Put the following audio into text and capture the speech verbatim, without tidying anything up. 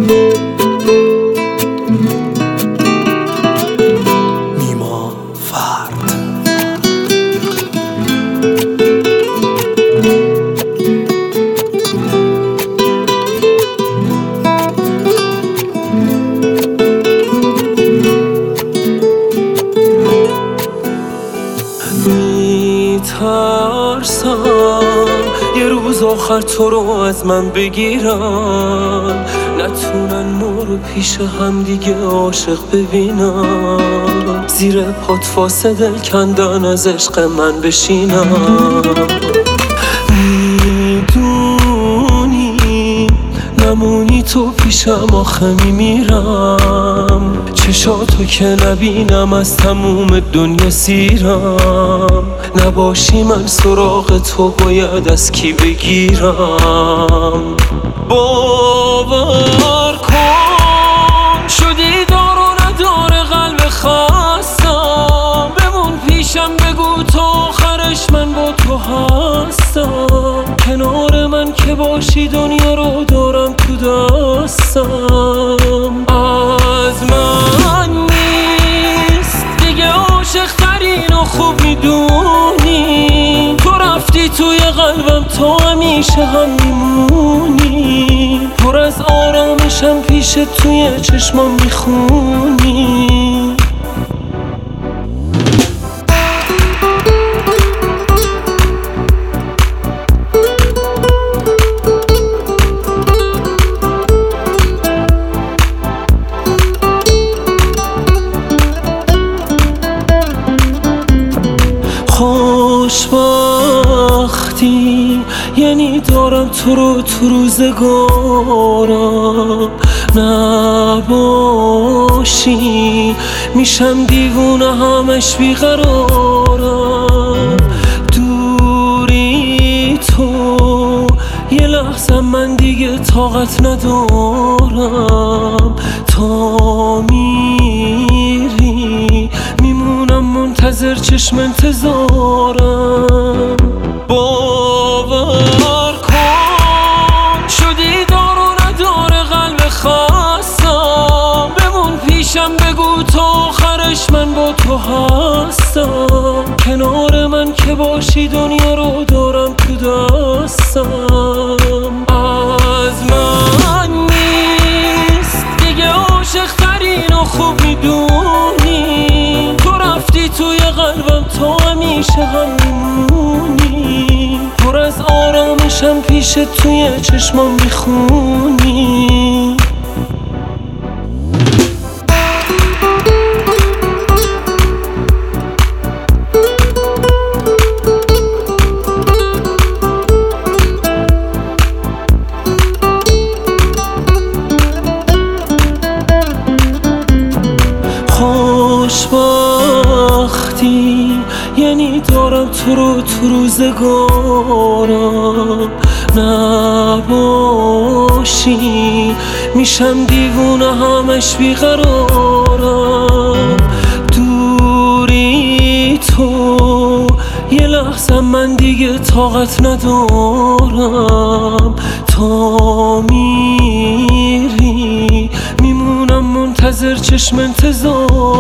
نیما فرد. میترسم یه روز آخر تو رو از من بگیرن، نتونن ما رو پیش هم دیگه عاشق ببینن، زیر پات فاسه دل کندن از عشق من بشینن. میدونی نمونی تو پیشم آخه میمیرم، چشاتو که نبینم از تموم دنیا سیرم، نباشی من سراغ تو باید از کی بگیرم. باور کن شدی دار و نداره قلب خستم، بمون پیشم بگو تا آخرش من با تو هستم، کنار من که باشی دنیا رو دارم تو دستم. از من نیست دیگه عاشق ترین و خوب میدونی، تو رفتی توی قلبم تا همیشه هم میمونی، پر از آرامشم پیش توی چشمام میخونی. خوشبختی یعنی دارم تو رو تو روزگارم، نباشی میشم دیوونه همش بیقرارم. دوری تو یه لحظه من دیگه طاقت ندارم، تا میری میمونم منتظر چشم انتظارم. باور کن شدی دار و نداره قلب خستم، بمون پیشم بگو تا آخرش من با تو هستم، کنار من که باشی دنیا رو دارم تو دستم. از من نیست دیگه عاشق ترین و خوب میدونی، تو رفتی توی قلبم تا همیشه هم میمونی، پر از آرامشم پیش توی چشمام میخونی. خوشبختی یعنی دارم تو رو تو روزگارم، نباشی میشم دیوونه همش بیقرارم. دوری تو یه لحظه من دیگه طاقت ندارم، تا میری میمونم منتظر چشم انتظار.